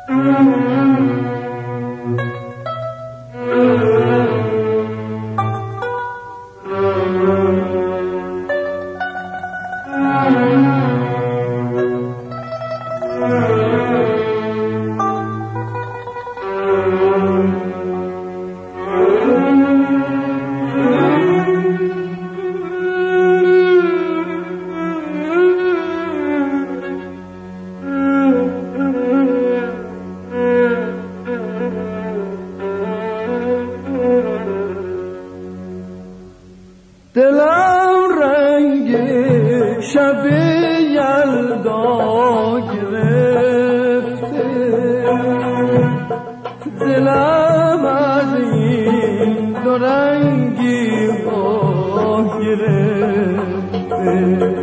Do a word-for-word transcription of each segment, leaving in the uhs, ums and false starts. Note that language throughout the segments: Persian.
دلم رنگ شب یلدا گرفته، دلم از این دو رنگی ها گرفته.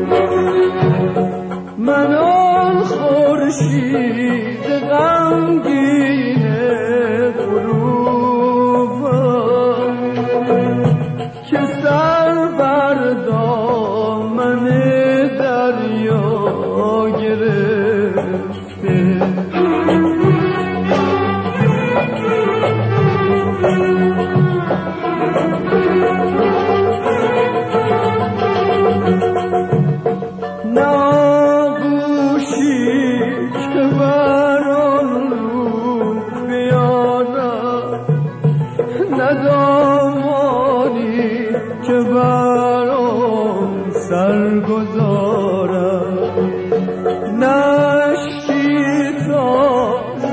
من آن خورشید غمگین غروبم که سر بر دامن دریا گرفته. نه آغوشی که بر آن رو بیارم، نه دامانی که بر آن سر گذارم، نه اشکی تا ز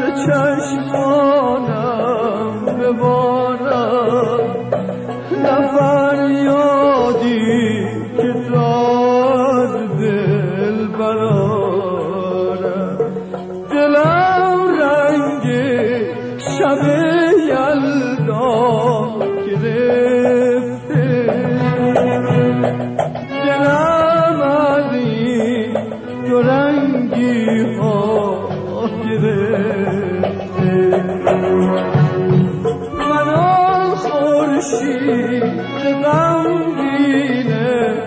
چشمانم ببارم، نه فریادی که تا از دل برارم. دلم رنگ شب یلدا گرفته، دلم از این دو رنگی ها گرفته. من آن خورشید غمگین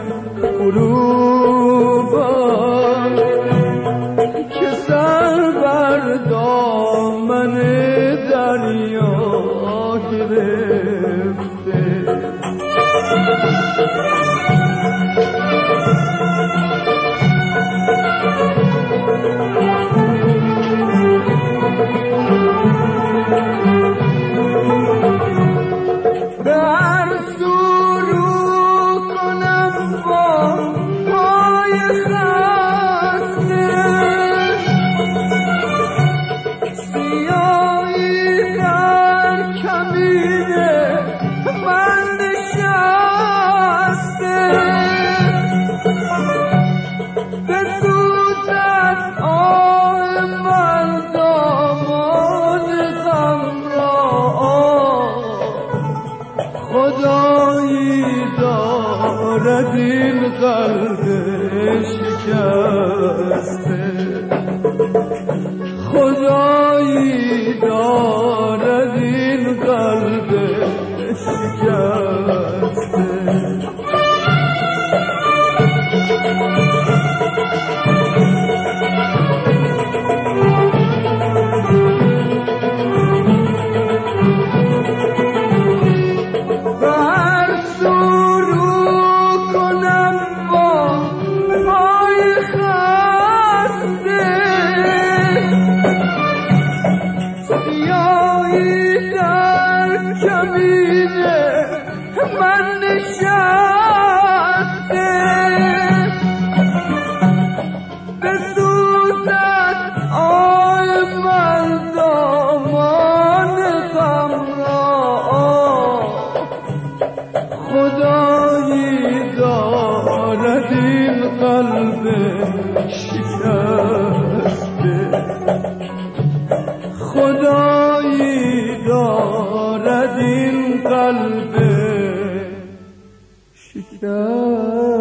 غروبم که سر بر دامن دریا گرفته. به هر سو رو کنم با پای خسته، سیاهی در کمین من نشسته. بسوزد آه من دامان غم را، خدایی دارد این قلب شکسته، خدایی دارد این قلب شکسته. من نشسته، بسوزد آه من دامان غم را، خدایی دارد این قلب شکسته، خدایی دارد این قلب شکسته.